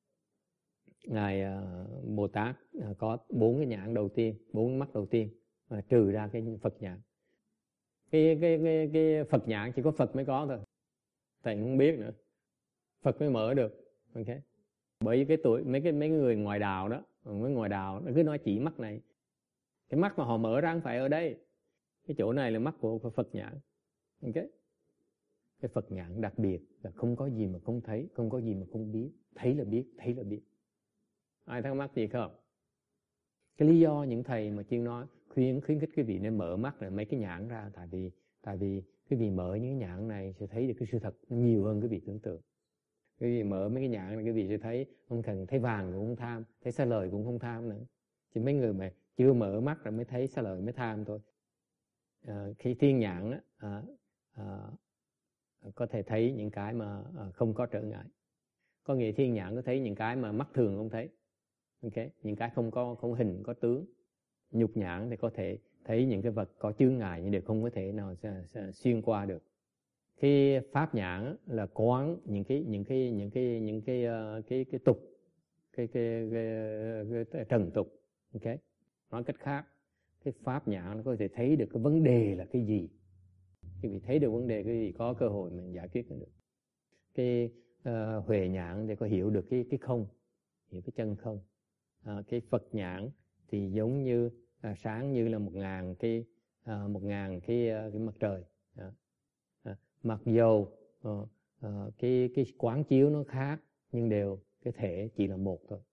ngài à, Bồ Tát à, có bốn cái nhãn đầu tiên, bốn cái mắt đầu tiên, mà trừ ra cái Phật nhãn. Cái cái cái cái Phật nhãn chỉ có Phật mới có thôi, thầy không biết nữa. Phật mới mở được, ok? Bởi vì cái tuổi mấy cái mấy người ngoài đạo đó, mấy ngoài đạo nó cứ nói chỉ mắt này, cái mắt mà họ mở ra không phải ở đây, cái chỗ này là mắt của Phật nhãn, ok? Cái Phật nhãn đặc biệt là không có gì mà không thấy, không có gì mà không biết, thấy là biết, thấy là biết. Ai thắc mắc gì không? Cái lý do những thầy mà chuyên nói khuyến khuyến khích cái vị nên mở mắt là mấy cái nhãn ra, tại vì tại vì cái vị mở những cái nhãn này sẽ thấy được cái sự thật nhiều hơn cái vị tưởng tượng. Cái vị mở mấy cái nhãn này cái vị sẽ thấy không cần thấy vàng cũng không tham, thấy xa lời cũng không tham nữa. Chỉ mấy người mà chưa mở mắt rồi mới thấy xa lời mới tham thôi. À, khi thiên nhãn á, à, à, có thể thấy những cái mà à, không có trở ngại. Có nghĩa thiên nhãn có thấy những cái mà mắt thường không thấy, ok? Những cái không có không hình có tướng. Nhục nhãn thì có thể thấy những cái vật có chướng ngại nhưng đều không có thể nào sẽ, sẽ xuyên qua được. Cái pháp nhãn là quán những cái những cái những cái những cái cái cái, cái tục, cái cái, cái, cái, cái trần tục, ok? Nói cách khác, cái pháp nhãn nó có thể thấy được cái vấn đề là cái gì. Khi vì thấy được vấn đề cái gì có cơ hội mình giải quyết được. Cái uh, huệ nhãn để có hiểu được cái cái không, hiểu cái chân không. À, cái Phật nhãn thì giống như à, sáng như là một ngàn cái à, một ngàn cái cái mặt trời. À, à, mặc dầu à, à, cái cái quán chiếu nó khác nhưng đều cái thể chỉ là một thôi.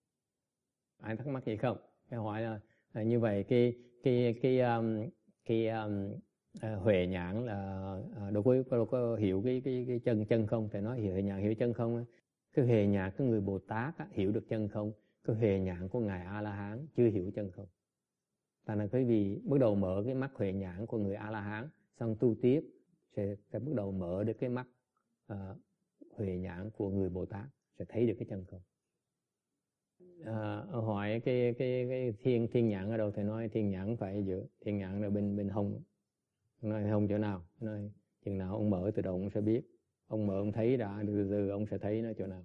Ai thắc mắc gì không? Cái hỏi là à, như vậy cái cái cái um, cái um, à, huệ nhãn là à, đâu có đâu có hiểu cái cái cái chân chân không, thì nói huệ nhãn hiểu chân không. Cái huệ nhãn cái người Bồ Tát á, hiểu được chân không. Cái huệ nhãn của ngài A La Hán chưa hiểu chân không. Tại là quý vị bắt đầu mở cái mắt huệ nhãn của người A La Hán, xong tu tiếp sẽ, sẽ bắt đầu mở được cái mắt uh, huệ nhãn của người Bồ Tát, sẽ thấy được cái chân không. À, hỏi cái cái cái thiên thiên nhãn ở đâu, thì nói thiên nhãn phải giữa thiên nhãn là bên bên hông. Nói hông chỗ nào, nói chừng nào ông mở tự động ông sẽ biết. Ông mở ông thấy đã, từ từ ông sẽ thấy nó chỗ nào.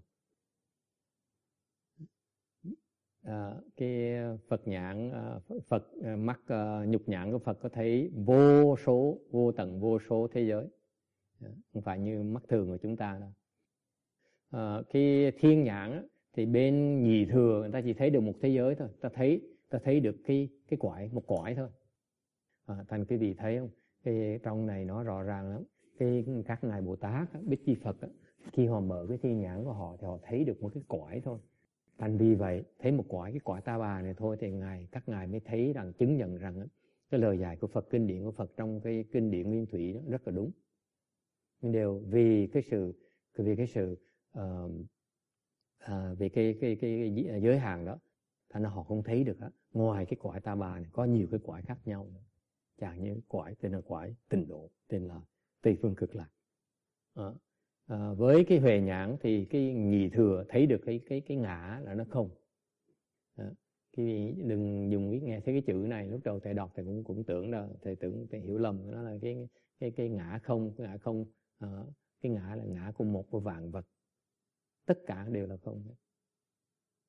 À, cái Phật nhãn, Phật mắt nhục nhãn của Phật có thấy vô số, vô tận vô số thế giới, không phải như mắt thường của chúng ta đâu. À, cái thiên nhãn thì bên nhị thừa người ta chỉ thấy được một thế giới thôi, ta thấy ta thấy được cái cái quải một quải thôi. À, thành cái vị thấy không? Cái trong này nó rõ ràng lắm. Cái các ngài Bồ Tát, Bích Chi Phật khi họ mở cái thiên nhãn của họ thì họ thấy được một cái quải thôi. Thành vì vậy thấy một quải cái quải Ta Bà này thôi thì ngài các ngài mới thấy rằng chứng nhận rằng cái lời dạy của Phật, kinh điển của Phật trong cái kinh điển Nguyên Thủy đó rất là đúng. Nhưng đều vì cái sự vì cái sự uh, uh, vì cái cái, cái cái giới hạn đó, thành ra họ không thấy được đó. Ngoài cái quải Ta Bà này có nhiều cái quải khác nhau nữa. Chẳng như quải tên là quải Tịnh Độ, tên là Tây Phương Cực Lạc. À, à, với cái huệ nhãn thì cái nhị thừa thấy được cái cái cái ngã là nó không. À, cái đừng dùng biết nghe thấy cái chữ này, lúc đầu thầy đọc thầy cũng cũng tưởng là thầy tưởng thầy hiểu lầm, nó là cái cái cái ngã không, cái ngã không, à, cái ngã là ngã của một của vạn vật, tất cả đều là không.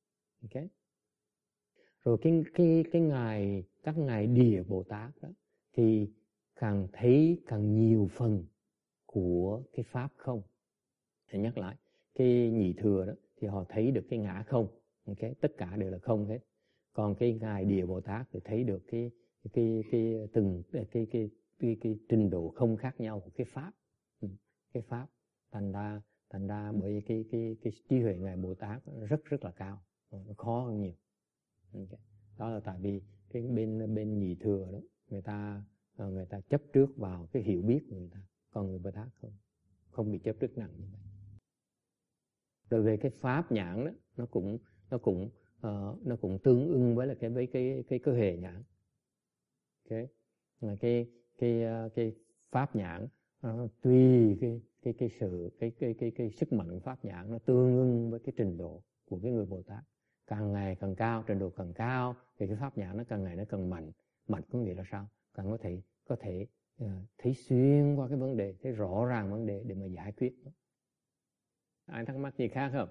Ok. Rồi cái cái cái ngài các ngài Địa Bồ Tát đó thì càng thấy càng nhiều phần của cái pháp không. Thì nhắc lại, cái nhị thừa đó thì họ thấy được cái ngã không, okay? Tất cả đều là không hết. Còn cái ngài Địa Bồ Tát thì thấy được cái cái cái, cái từng cái cái, cái cái cái trình độ không khác nhau của cái pháp, cái pháp. Thành ra thành ra bởi vì cái cái cái trí huệ ngài Bồ Tát rất rất là cao, nó khó hơn nhiều. Okay. Đó là tại vì cái bên bên nhị thừa đó người ta người ta chấp trước vào cái hiểu biết của người ta, còn người Bồ Tát không không bị chấp trước nặng như vậy. Rồi về cái pháp nhãn đó, nó cũng nó cũng uh, nó cũng tương ưng với là cái với cái cái cơ hệ nhãn. Okay. Là cái cái cái, cái pháp nhãn uh, tùy cái cái cái sự cái cái cái cái sức mạnh pháp nhãn nó tương ưng với cái trình độ của cái người Bồ Tát. Càng ngày càng cao, trình độ càng cao thì cái pháp nhãn nó càng ngày nó càng mạnh. Mạnh có nghĩa là sao? Càng có thể có thể uh, thấy xuyên qua cái vấn đề, thấy rõ ràng vấn đề để mà giải quyết nó. Ai thắc mắc gì khác không?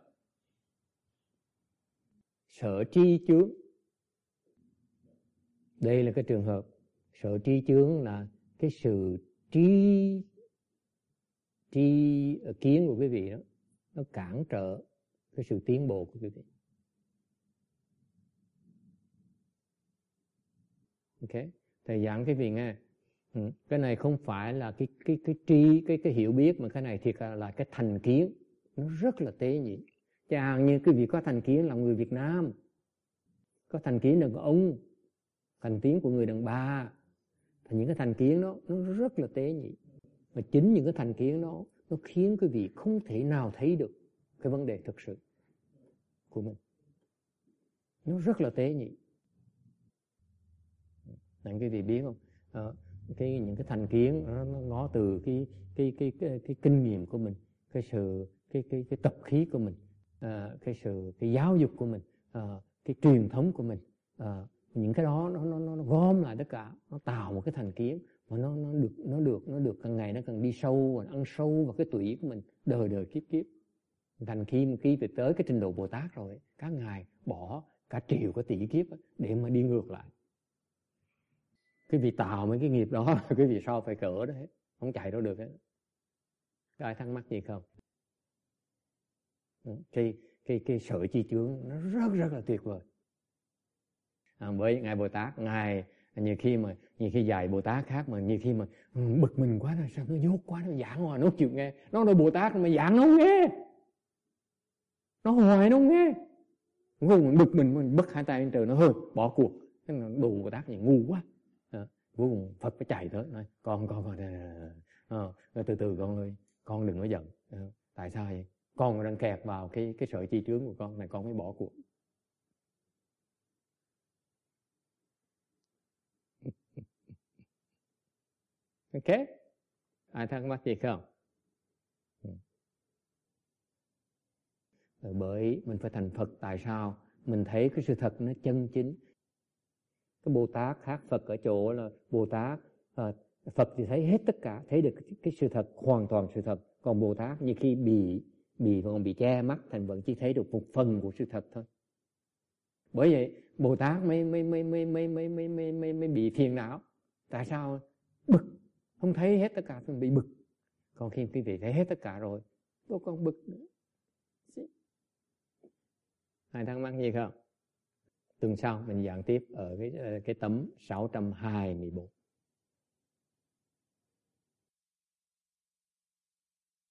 Sở tri chướng. Đây là cái trường hợp sở tri chướng là cái sự tri tri kiến của quý vị đó, nó cản trở cái sự tiến bộ của quý vị. Ok, thầy giảng quý vị nghe. Ừ. Cái này không phải là cái cái cái tri cái cái hiểu biết, mà cái này thiệt là, là cái thành kiến. Nó rất là tế nhị. Chẳng như quý vị có thành kiến là người Việt Nam, có thành kiến đàn ông, thành kiến của người đàn bà, thì những cái thành kiến đó nó rất là tế nhị. Mà chính những cái thành kiến đó nó khiến quý vị không thể nào thấy được cái vấn đề thực sự của mình. Nó rất là tế nhị. Nên quý vị biết không? À, cái những cái thành kiến nó, nó ngó từ cái cái cái cái cái, cái kinh nghiệm của mình, cái sự cái cái cái tập khí của mình, à, cái sự cái giáo dục của mình, à, cái truyền thống của mình, à, những cái đó nó nó nó gom lại tất cả, nó tạo một cái thành kiến mà nó nó được nó được nó được càng ngày nó càng đi sâu và ăn sâu vào cái tủy của mình đời đời kiếp kiếp. Thành khi khi về tới cái trình độ Bồ Tát rồi, các ngài bỏ cả triệu cái tỷ kiếp để mà đi ngược lại. Cái vị tạo mấy cái nghiệp đó, cái vị sau phải cỡ đó hết, không chạy đâu được hết. Có ai thắc mắc gì không? Cái cái cái sở chi chướng nó rất rất là tuyệt vời. À, với ngài Bồ Tát, ngài nhiều khi mà nhiều khi dạy Bồ Tát khác mà nhiều khi mà bực mình quá là sao nó dốt quá, nó giảng hoài nó chịu nghe, nó nói Bồ Tát mà giảng nó không nghe, nó hoài nó không nghe, vô mình bực mình mình bứt hai tay lên trời nó hơi bỏ cuộc. Cái nó đồ Bồ Tát này ngu quá. À, cuối cùng Phật phải chạy tới nói con con con à, từ từ con ơi, con đừng có giận. À, tại sao vậy? Con đang kẹt vào cái cái sợi chi chướng của con này, con mới bỏ cuộc. Ok, ai thắc mắc gì không? Rồi bởi mình phải thành Phật. Tại sao? Mình thấy cái sự thật nó chân chính. Cái Bồ Tát khác Phật ở chỗ là Bồ Tát à, Phật thì thấy hết tất cả, thấy được cái sự thật, hoàn toàn sự thật. Còn Bồ Tát như khi bị bị còn bị che mắt, thành vẫn chỉ thấy được một phần của sự thật thôi. Bởi vậy Bồ Tát mới mới mới mới mới mới mới mới mới, mới bị phiền não. Tại sao? Bực, không thấy hết tất cả thì bị bực. Còn khi quý vị thấy hết tất cả rồi, đâu còn bực nữa. Ai thắc mắc gì không? Tuần sau mình giảng tiếp ở cái cái tấm sáu trăm hai mươi bốn.